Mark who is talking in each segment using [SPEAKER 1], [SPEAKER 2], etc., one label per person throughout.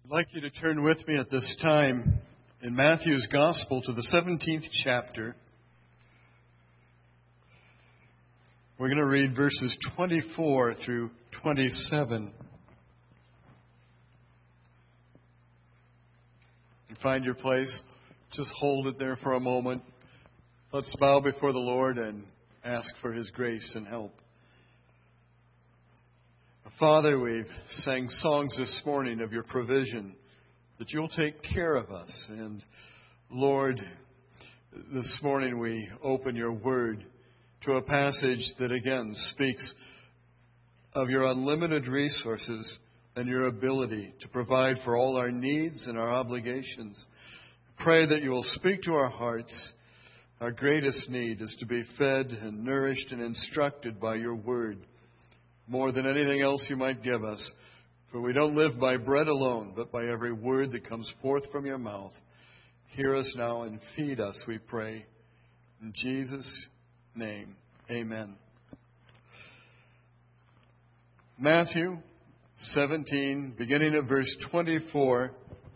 [SPEAKER 1] I'd like you to turn with me at this time in Matthew's Gospel to the 17th chapter. We're going to read verses 24 through 27. You find your place, just hold it there for a moment. Let's bow before the Lord and ask for His grace and help. Father, we've sang songs this morning of your provision, that you'll take care of us. And Lord, this morning we open your word to a passage that again speaks of your unlimited resources and your ability to provide for all our needs and our obligations. Pray that you will speak to our hearts. Our greatest need is to be fed and nourished and instructed by your word, more than anything else you might give us. For we don't live by bread alone, but by every word that comes forth from your mouth. Hear us now and feed us, we pray. In Jesus' name, amen. Matthew 17, beginning at verse 24.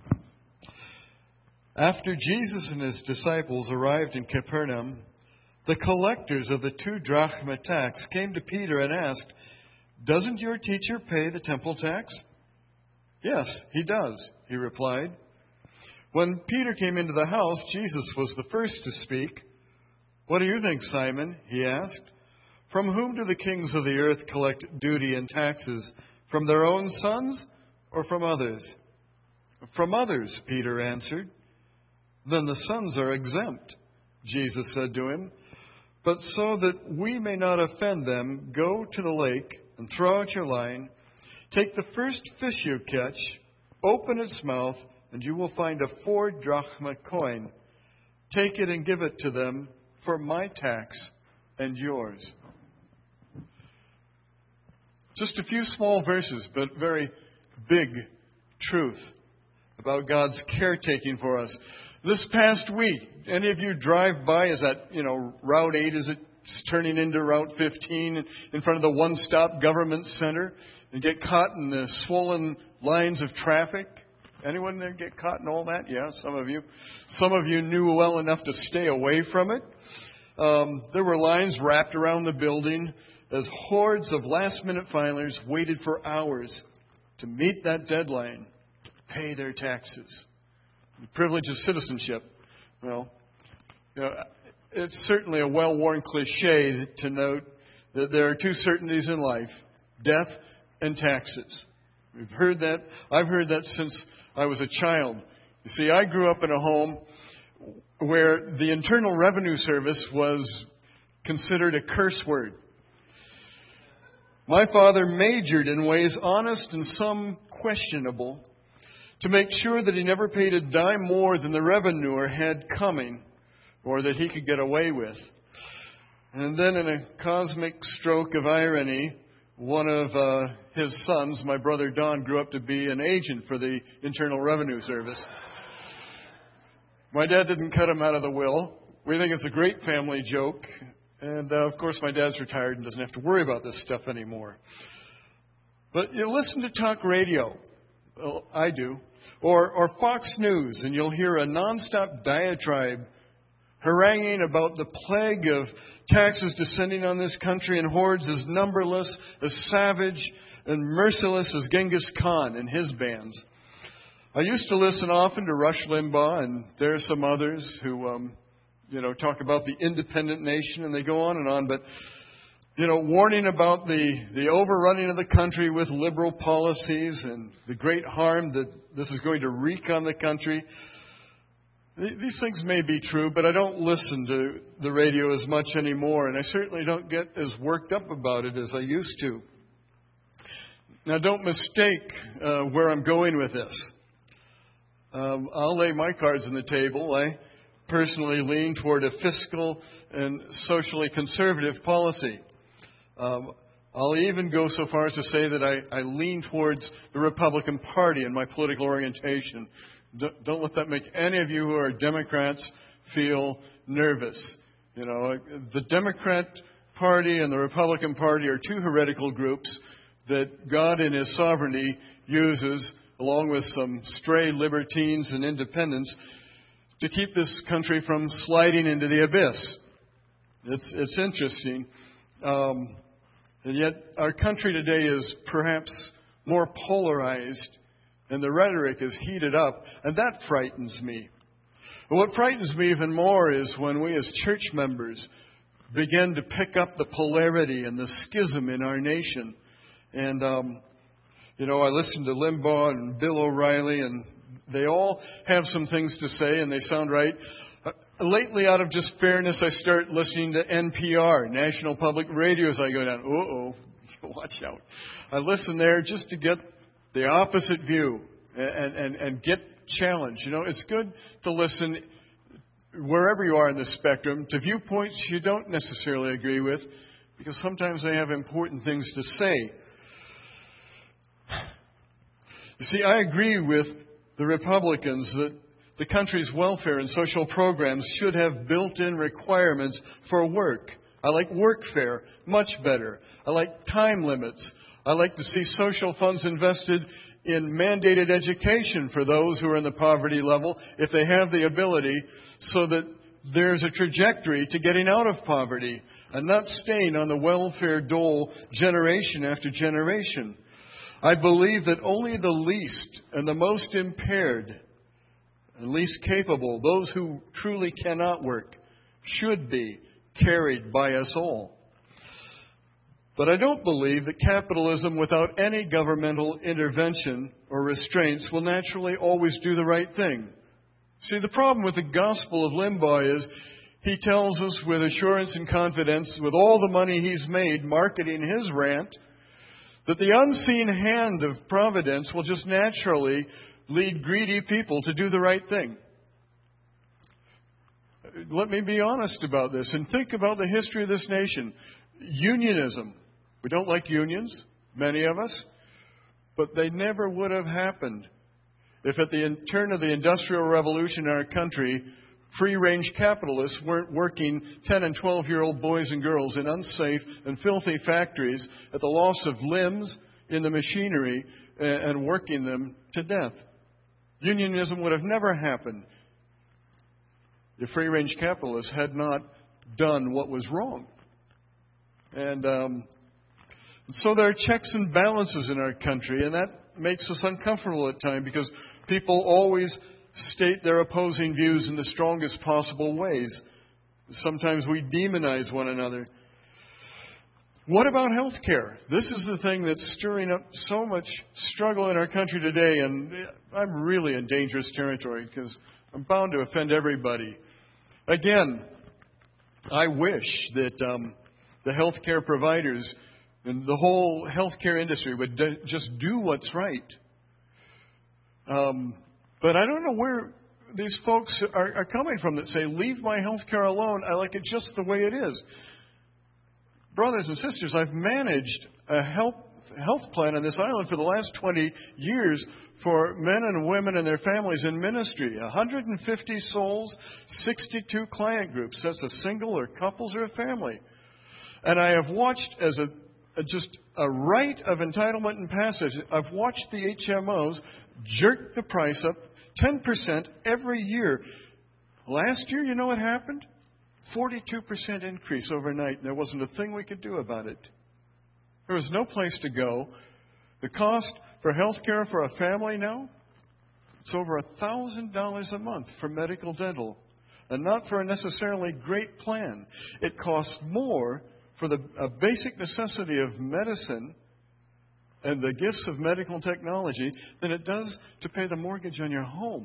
[SPEAKER 1] After Jesus and his disciples arrived in Capernaum, the collectors of the 2 drachma tax came to Peter and asked, "Doesn't your teacher pay the temple tax?" "Yes, he does," he replied. When Peter came into the house, Jesus was the first to speak. "What do you think, Simon?" he asked. "From whom do the kings of the earth collect duty and taxes? From their own sons or from others?" "From others," Peter answered. "Then the sons are exempt," Jesus said to him. "But so that we may not offend them, go to the lake and throw out your line. Take the first fish you catch, open its mouth, and you will find a 4 drachma coin. Take it and give it to them for my tax and yours." Just a few small verses, but very big truth about God's caretaking for us. This past week, any of you drive by, is that, Route 8, is it turning into Route 15 in front of the one-stop government center and get caught in the swollen lines of traffic? Anyone there get caught in all that? Yeah, some of you. Some of you knew well enough to stay away from it. There were lines wrapped around the building as hordes of last-minute filers waited for hours to meet that deadline to pay their taxes. The privilege of citizenship. Well, it's certainly a well-worn cliche to note that there are 2 certainties in life: death and taxes. We've heard that. I've heard that since I was a child. You see, I grew up in a home where the Internal Revenue Service was considered a curse word. My father majored in ways honest and some questionable to make sure that he never paid a dime more than the revenuer had coming, or that he could get away with. And then in a cosmic stroke of irony, one of his sons, my brother Don, grew up to be an agent for the Internal Revenue Service. My dad didn't cut him out of the will. We think it's a great family joke. And of course my dad's retired and doesn't have to worry about this stuff anymore. But you listen to talk radio. Well, I do. Or Fox News, and you'll hear a nonstop diatribe haranguing about the plague of taxes descending on this country in hordes as numberless, as savage, and merciless as Genghis Khan and his bands. I used to listen often to Rush Limbaugh, and there are some others who, talk about the independent nation, and they go on and on, but warning about the overrunning of the country with liberal policies and the great harm that this is going to wreak on the country. These things may be true, but I don't listen to the radio as much anymore, and I certainly don't get as worked up about it as I used to. Now, don't mistake where I'm going with this. I'll lay my cards on the table. I personally lean toward a fiscal and socially conservative policy. I'll even go so far as to say that I lean towards the Republican Party in my political orientation. Don't let that make any of you who are Democrats feel nervous. The Democrat Party and the Republican Party are 2 heretical groups that God in His sovereignty uses along with some stray libertines and independents, to keep this country from sliding into the abyss. It's interesting. And yet our country today is perhaps more polarized, and the rhetoric is heated up, and that frightens me. But what frightens me even more is when we as church members begin to pick up the polarity and the schism in our nation. And, I listen to Limbaugh and Bill O'Reilly, and they all have some things to say, and they sound right. Lately, out of just fairness, I start listening to NPR, National Public Radio, as I go down. Watch out. I listen there just to get the opposite view and get challenged. It's good to listen wherever you are in the spectrum to viewpoints you don't necessarily agree with, because sometimes they have important things to say. You see, I agree with the Republicans that the country's welfare and social programs should have built-in requirements for work. I like workfare much better. I like time limits. I like to see social funds invested in mandated education for those who are in the poverty level, if they have the ability, so that there's a trajectory to getting out of poverty and not staying on the welfare dole generation after generation. I believe that only the least and the most impaired and least capable, those who truly cannot work, should be carried by us all. But I don't believe that capitalism without any governmental intervention or restraints will naturally always do the right thing. See, the problem with the gospel of Limbaugh is he tells us with assurance and confidence, with all the money he's made marketing his rant, that the unseen hand of providence will just naturally lead greedy people to do the right thing. Let me be honest about this and think about the history of this nation. Unionism. We don't like unions, many of us, but they never would have happened if at the turn of the Industrial Revolution in our country, free-range capitalists weren't working 10 and 12-year-old boys and girls in unsafe and filthy factories at the loss of limbs in the machinery and working them to death. Unionism would have never happened if free-range capitalists had not done what was wrong. And so there are checks and balances in our country, and that makes us uncomfortable at times because people always state their opposing views in the strongest possible ways. Sometimes we demonize one another. What about health care? This is the thing that's stirring up so much struggle in our country today, and I'm really in dangerous territory because I'm bound to offend everybody. Again, I wish that the health care providers and the whole health care industry would just do what's right. But I don't know where these folks are coming from that say, leave my health care alone. I like it just the way it is. Brothers and sisters, I've managed a health plan on this island for the last 20 years for men and women and their families in ministry. 150 souls, 62 client groups. That's a single or couples or a family. And I have watched as just a right of entitlement and passage, I've watched the HMOs jerk the price up 10% every year. Last year, you know what happened? 42% increase overnight, and there wasn't a thing we could do about it. There was no place to go. The cost for health care for a family now, it's over $1,000 a month for medical dental, and not for a necessarily great plan. It costs more for a basic necessity of medicine and the gifts of medical technology than it does to pay the mortgage on your home.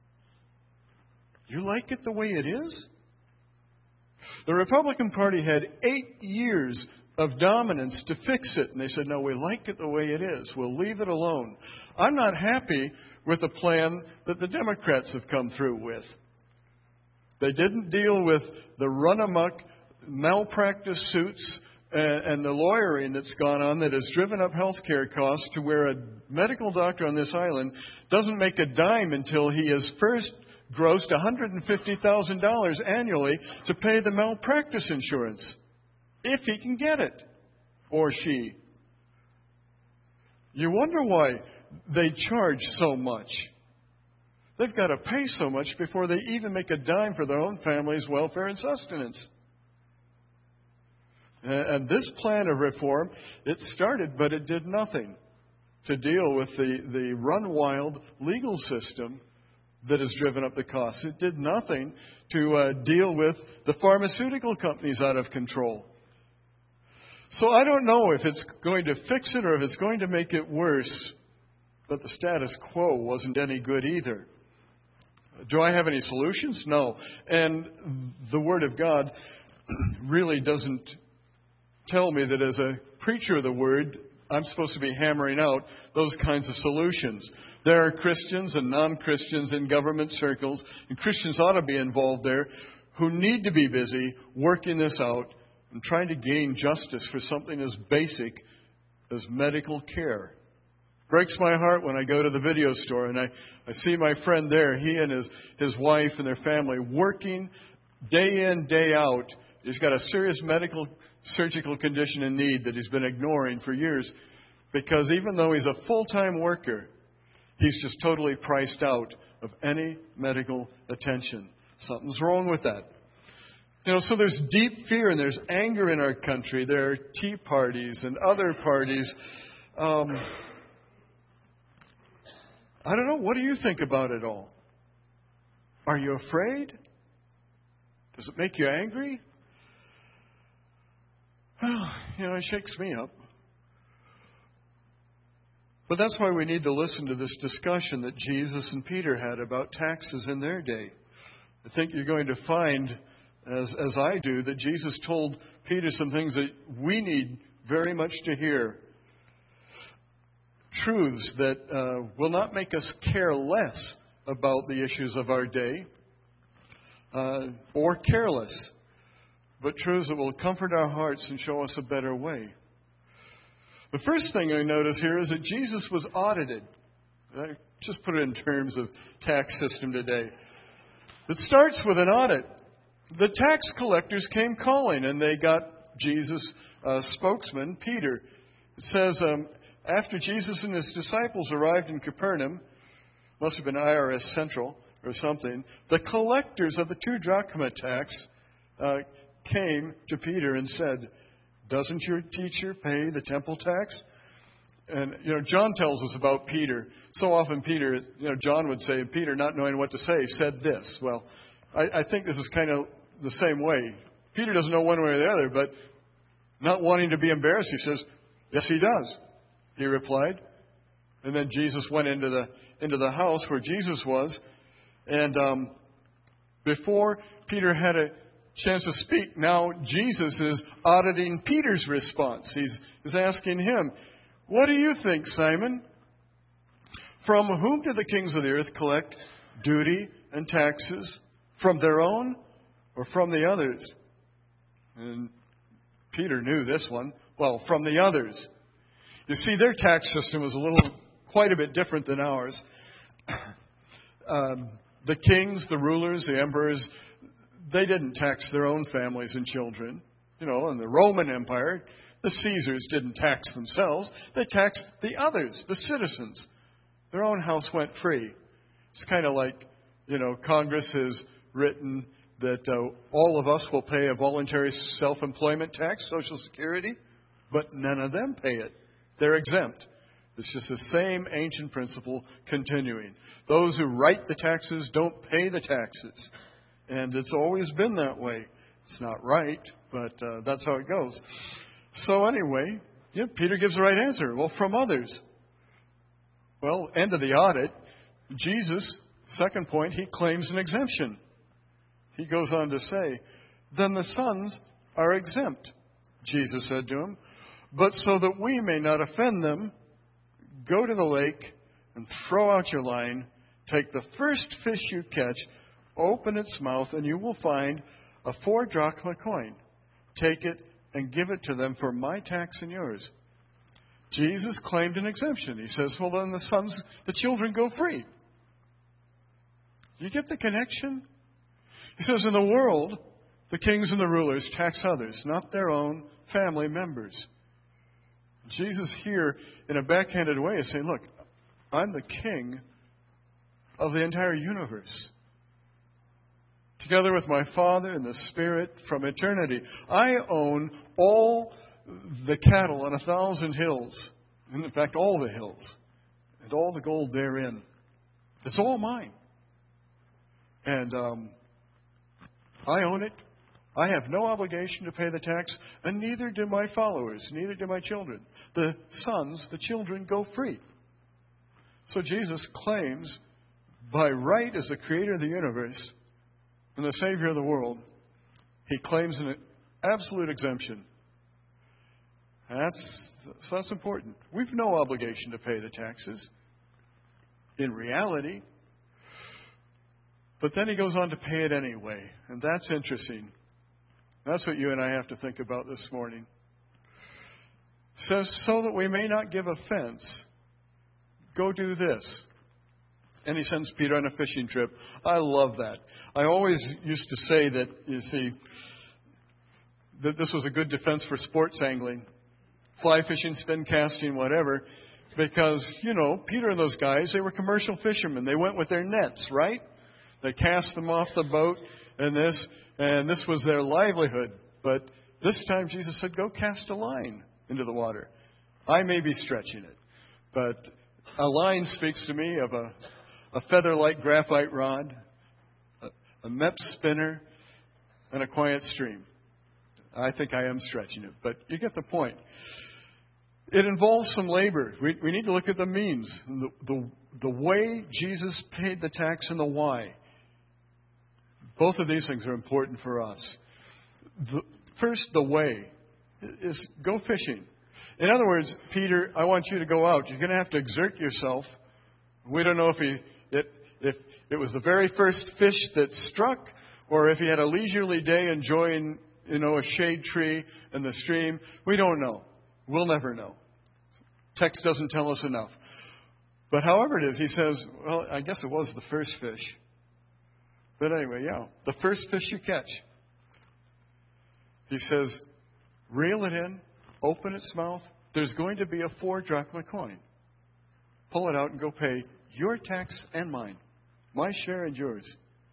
[SPEAKER 1] You like it the way it is? The Republican Party had 8 years of dominance to fix it, and they said, no, we like it the way it is. We'll leave it alone. I'm not happy with the plan that the Democrats have come through with. They didn't deal with the run-amok malpractice suits and the lawyering that's gone on that has driven up health care costs to where a medical doctor on this island doesn't make a dime until he has first grossed $150,000 annually to pay the malpractice insurance, if he can get it, or she. You wonder why they charge so much. They've got to pay so much before they even make a dime for their own family's welfare and sustenance. And this plan of reform, it started, but it did nothing to deal with the run-wild legal system that has driven up the costs. It did nothing to deal with the pharmaceutical companies out of control. So I don't know if it's going to fix it or if it's going to make it worse, but the status quo wasn't any good either. Do I have any solutions? No. And the Word of God really doesn't tell me that as a preacher of the Word, I'm supposed to be hammering out those kinds of solutions. There are Christians and non-Christians in government circles, and Christians ought to be involved there, who need to be busy working this out and trying to gain justice for something as basic as medical care. Breaks my heart when I go to the video store and I see my friend there, he and his wife and their family working day in, day out. He's got a serious medical, surgical condition in need that he's been ignoring for years because even though he's a full-time worker, he's just totally priced out of any medical attention. Something's wrong with that. So there's deep fear and there's anger in our country. There are tea parties and other parties. I don't know. What do you think about it all? Are you afraid? Does it make you angry? Well, it shakes me up. But that's why we need to listen to this discussion that Jesus and Peter had about taxes in their day. I think you're going to find, as I do, that Jesus told Peter some things that we need very much to hear. Truths that will not make us care less about the issues of our day or careless, but truths that will comfort our hearts and show us a better way. The first thing I notice here is that Jesus was audited. I just put it in terms of tax system today. It starts with an audit. The tax collectors came calling, and they got Jesus' spokesman, Peter. It says, after Jesus and his disciples arrived in Capernaum, must have been IRS Central or something, the collectors of the 2 drachma tax came to Peter and said, "Doesn't your teacher pay the temple tax?" And, John tells us about Peter. So often Peter, John would say, Peter, not knowing what to say, said this. Well, I think this is kind of the same way. Peter doesn't know one way or the other, but not wanting to be embarrassed, he says, "Yes, he does," he replied. And then Jesus went into the house where Jesus was. And before Peter had a chance to speak, now Jesus is auditing Peter's response. He's asking him, "What do you think, Simon? From whom do the kings of the earth collect duty and taxes? From their own or from the others?" And Peter knew this one. Well, from the others. You see, their tax system was quite a bit different than ours. The kings, the rulers, the emperors, they didn't tax their own families and children. In the Roman Empire, the Caesars didn't tax themselves. They taxed the others, the citizens. Their own house went free. It's kind of like, Congress has written that all of us will pay a voluntary self-employment tax, Social Security, but none of them pay it. They're exempt. It's just the same ancient principle continuing. Those who write the taxes don't pay the taxes. And it's always been that way. It's not right, but that's how it goes. So anyway, Peter gives the right answer. Well, from others. Well, end of the audit. Jesus, second point, he claims an exemption. He goes on to say, "Then the sons are exempt," Jesus said to him. "But so that we may not offend them, go to the lake and throw out your line. Take the first fish you catch, open its mouth, and you will find a 4 drachma coin. Take it and give it to them for my tax and yours." Jesus claimed an exemption. He says, well, then the children go free. You get the connection? He says, in the world, the kings and the rulers tax others, not their own family members. Jesus here, in a backhanded way, is saying, look, I'm the king of the entire universe. Together with my Father and the Spirit from eternity, I own all the cattle on 1,000 hills. And in fact, all the hills. And all the gold therein. It's all mine. And I own it. I have no obligation to pay the tax, and neither do my followers, neither do my children. The sons, the children, go free. So Jesus claims, by right as the creator of the universe and the Savior of the world, he claims an absolute exemption. That's important. We've no obligation to pay the taxes in reality. But then he goes on to pay it anyway. And that's interesting. That's what you and I have to think about this morning. It says, so that we may not give offense, go do this. And he sends Peter on a fishing trip. I love that. I always used to say that, you see, that this was a good defense for sports angling. Fly fishing, spin casting, whatever. Because, Peter and those guys, they were commercial fishermen. They went with their nets, right? They cast them off the boat and this was their livelihood. But this time Jesus said, go cast a line into the water. I may be stretching it, but a line speaks to me of a feather-like graphite rod, a Mepps spinner, and a quiet stream. I think I am stretching it, but you get the point. It involves some labor. We need to look at the means, the way Jesus paid the tax and the why. Both of these things are important for us. First, the way is go fishing. In other words, Peter, I want you to go out. You're going to have to exert yourself. We don't know if it was the very first fish that struck, or if he had a leisurely day enjoying, a shade tree and the stream. We don't know. We'll never know. Text doesn't tell us enough. But however it is, he says, well, I guess it was the first fish. But anyway, the first fish you catch. He says, reel it in, open its mouth. There's going to be a 4 drachma coin. Pull it out and go pay your tax and mine. My share and yours.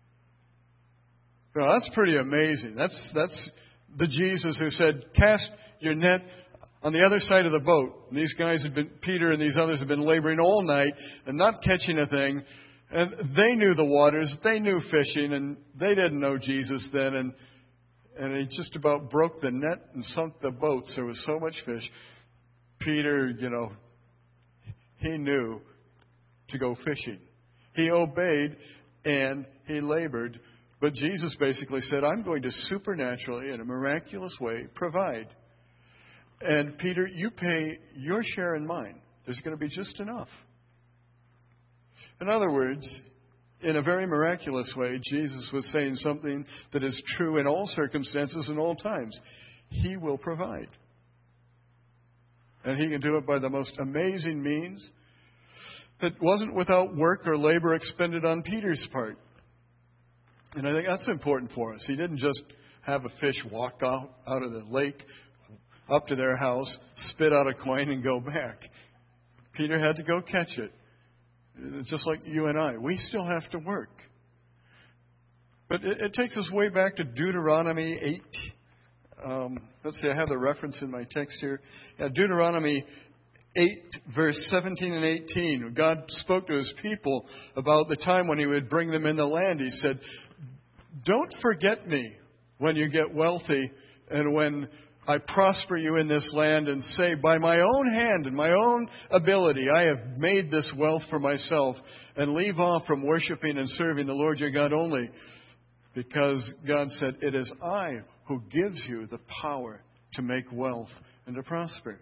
[SPEAKER 1] Now, that's pretty amazing. That's the Jesus who said, cast your net on the other side of the boat. And these guys Peter and these others have been laboring all night and not catching a thing. And they knew the waters, they knew fishing, and they didn't know Jesus then. And he just about broke the net and sunk the boats. There was so much fish. Peter, he knew to go fishing. He obeyed and he labored. But Jesus basically said, I'm going to supernaturally, in a miraculous way, provide. And Peter, you pay your share and mine. There's going to be just enough. In other words, in a very miraculous way, Jesus was saying something that is true in all circumstances and all times. He will provide. And he can do it by the most amazing means that wasn't without work or labor expended on Peter's part. And I think that's important for us. He didn't just have a fish walk out of the lake, up to their house, spit out a coin, and go back. Peter had to go catch it. Just like you and I. We still have to work. But it takes us way back to Deuteronomy 8. Let's see, I have the reference in my text here. Deuteronomy 8, verse 17 and 18. God spoke to his people about the time when he would bring them in the land. He said, don't forget me when you get wealthy and when I prosper you in this land, and say, by my own hand and my own ability, I have made this wealth for myself, and leave off from worshiping and serving the Lord your God only. Because God said, it is I who gives you the power to make wealth and to prosper.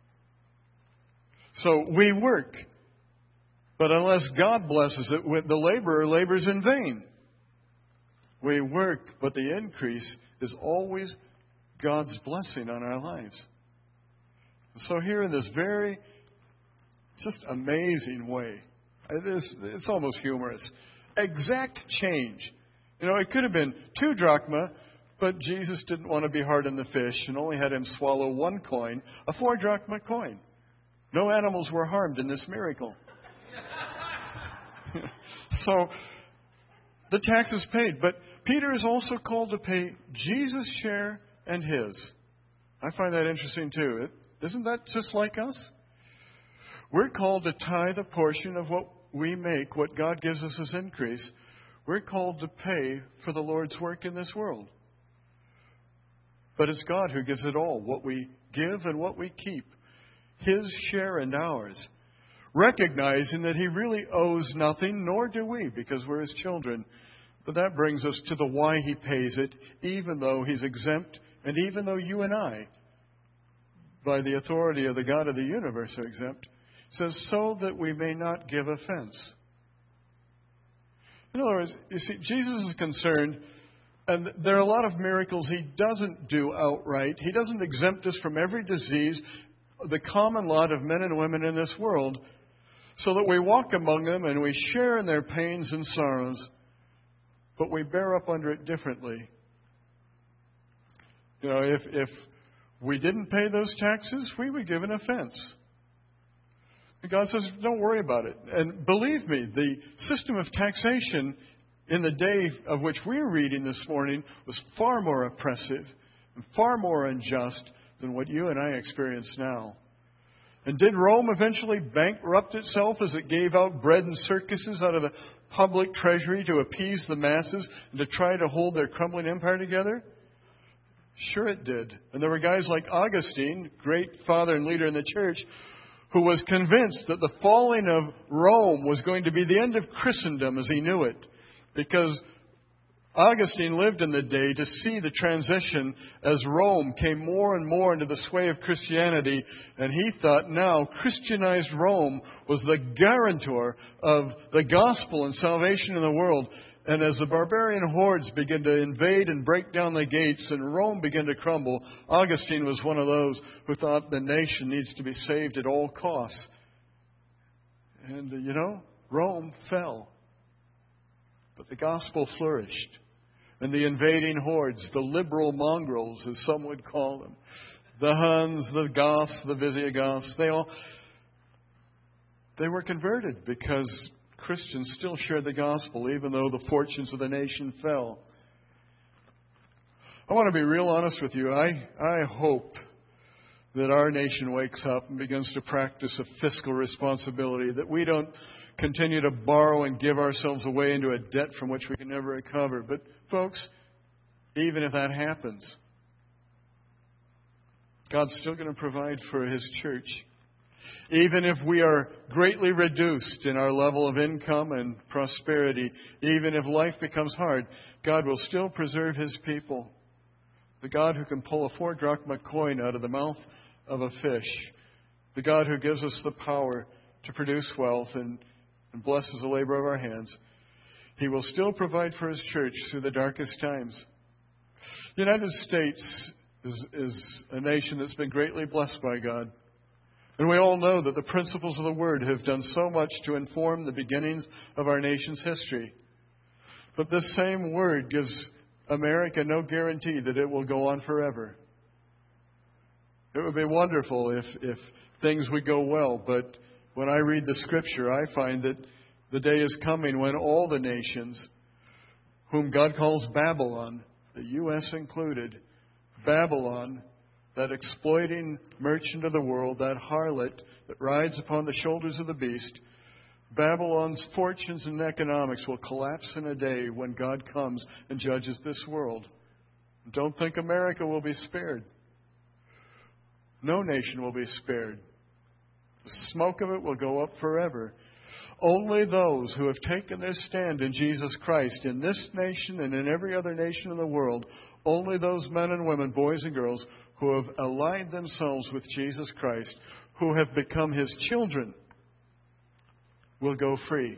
[SPEAKER 1] So we work. But unless God blesses it, the laborer labors in vain. We work, but the increase is always God's blessing on our lives. So here in this very just amazing way, it's almost humorous, exact change. It could have been 2 drachma, but Jesus didn't want to be hard on the fish and only had him swallow 1 coin, a 4 drachma coin. No animals were harmed in this miracle. So the tax is paid. But Peter is also called to pay Jesus' share and his. I find that interesting too. Isn't that just like us? We're called to tithe a portion of what we make, what God gives us as increase. We're called to pay for the Lord's work in this world. But it's God who gives it all, what we give and what we keep, His share and ours, recognizing that He really owes nothing, nor do we, because we're His children. But that brings us to the why He pays it, even though He's exempt, and even though you and I, by the authority of the God of the universe, are exempt. It says, so that we may not give offense. In other words, you see, Jesus is concerned, and there are a lot of miracles He doesn't do outright. He doesn't exempt us from every disease, the common lot of men and women in this world, so that we walk among them and we share in their pains and sorrows, but we bear up under it differently. You know, if we didn't pay those taxes, we would give an offense. And God says, don't worry about it. And believe me, the system of taxation in the day of which we're reading this morning was far more oppressive and far more unjust than what you and I experience now. And did Rome eventually bankrupt itself as it gave out bread and circuses out of the public treasury to appease the masses and to try to hold their crumbling empire together? Sure it did. And there were guys like Augustine, great father and leader in the church, who was convinced that the falling of Rome was going to be the end of Christendom as he knew it. Because Augustine lived in the day to see the transition as Rome came more and more into the sway of Christianity. And he thought now Christianized Rome was the guarantor of the gospel and salvation in the world. And as the barbarian hordes began to invade and break down the gates and Rome began to crumble, Augustine was one of those who thought the nation needs to be saved at all costs. And, Rome fell. But the gospel flourished. And the invading hordes, the liberal mongrels, as some would call them, the Huns, the Goths, the Visigoths, they were converted because Christians still shared the gospel, even though the fortunes of the nation fell. I want to be real honest with you. I hope that our nation wakes up and begins to practice a fiscal responsibility, that we don't continue to borrow and give ourselves away into a debt from which we can never recover. But, folks, even if that happens, God's still going to provide for His church. Even if we are greatly reduced in our level of income and prosperity, even if life becomes hard, God will still preserve His people. The God who can pull a 4-drachma coin out of the mouth of a fish. The God who gives us the power to produce wealth and blesses the labor of our hands. He will still provide for His church through the darkest times. The United States is a nation that's been greatly blessed by God. And we all know that the principles of the Word have done so much to inform the beginnings of our nation's history. But this same Word gives America no guarantee that it will go on forever. It would be wonderful if things would go well, but when I read the Scripture, I find that the day is coming when all the nations, whom God calls Babylon, the U.S. included, Babylon, that exploiting merchant of the world, that harlot that rides upon the shoulders of the beast, Babylon's fortunes and economics will collapse in a day when God comes and judges this world. Don't think America will be spared. No nation will be spared. The smoke of it will go up forever. Only those who have taken their stand in Jesus Christ, in this nation and in every other nation in the world, only those men and women, boys and girls, who have aligned themselves with Jesus Christ, who have become His children, will go free,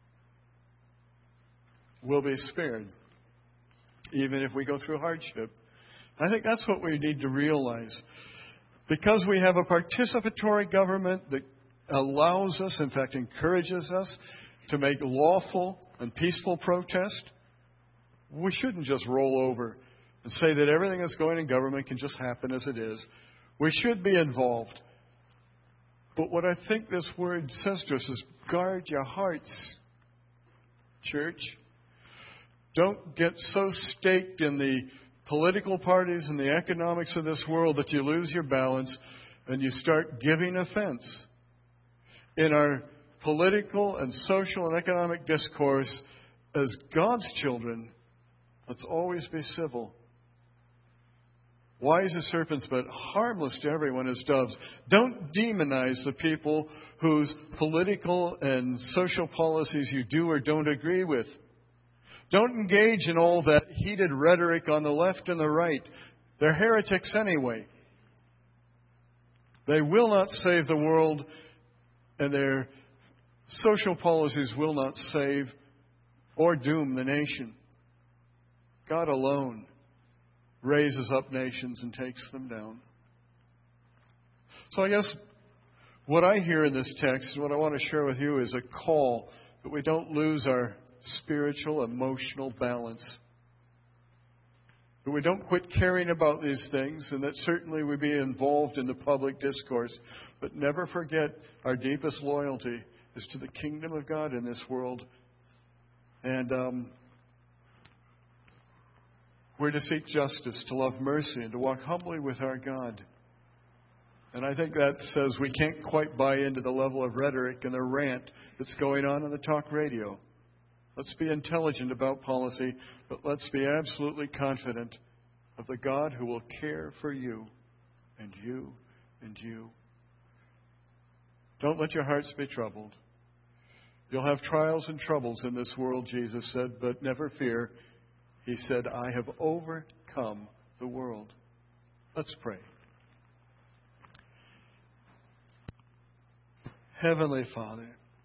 [SPEAKER 1] will be spared, even if we go through hardship. I think that's what we need to realize. Because we have a participatory government that allows us, in fact, encourages us to make lawful and peaceful protest, we shouldn't just roll over and say that everything that's going in government can just happen as it is. We should be involved. But what I think this word says to us is guard your hearts, church. Don't get so staked in the political parties and the economics of this world that you lose your balance and you start giving offense. In our political and social and economic discourse, as God's children, let's always be civil. Wise as serpents, but harmless to everyone as doves. Don't demonize the people whose political and social policies you do or don't agree with. Don't engage in all that heated rhetoric on the left and the right. They're heretics anyway. They will not save the world, and their social policies will not save or doom the nation. God alone raises up nations and takes them down. So I guess what I hear in this text, and what I want to share with you, is a call that we don't lose our spiritual, emotional balance. That we don't quit caring about these things, and that certainly we be involved in the public discourse, but never forget our deepest loyalty is to the kingdom of God in this world. And we're to seek justice, to love mercy, and to walk humbly with our God. And I think that says we can't quite buy into the level of rhetoric and the rant that's going on the talk radio. Let's be intelligent about policy, but let's be absolutely confident of the God who will care for you and you and you. Don't let your hearts be troubled. You'll have trials and troubles in this world, Jesus said, but never fear. He said, I have overcome the world. Let's pray. Heavenly Father,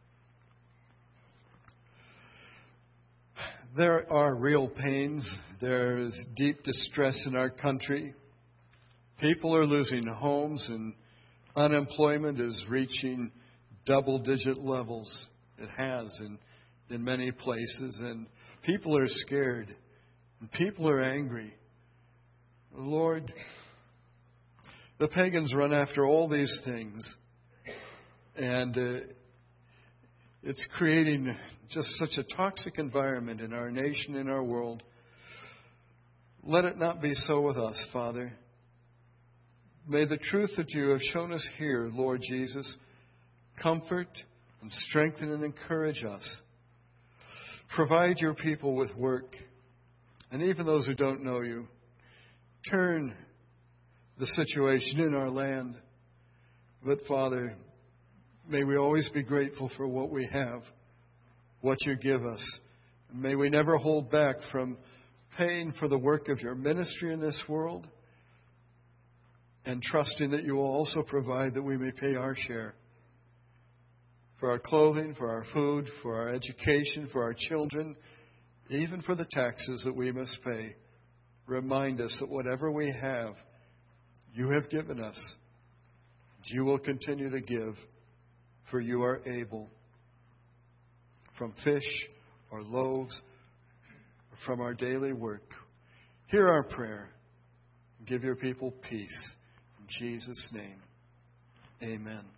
[SPEAKER 1] there are real pains. There is deep distress in our country. People are losing homes, and unemployment is reaching double-digit levels. It has in many places, and people are scared. And people are angry. Lord, the pagans run after all these things. And it's creating just such a toxic environment in our nation, in our world. Let it not be so with us, Father. May the truth that you have shown us here, Lord Jesus, comfort and strengthen and encourage us. Provide your people with work. And even those who don't know you, turn the situation in our land. But Father, may we always be grateful for what we have, what you give us. May we never hold back from paying for the work of your ministry in this world, and trusting that you will also provide that we may pay our share for our clothing, for our food, for our education, for our children, even for the taxes that we must pay. Remind us that whatever we have, you have given us. You will continue to give, for you are able. From fish or loaves, or from our daily work. Hear our prayer. Give your people peace. In Jesus' name, amen.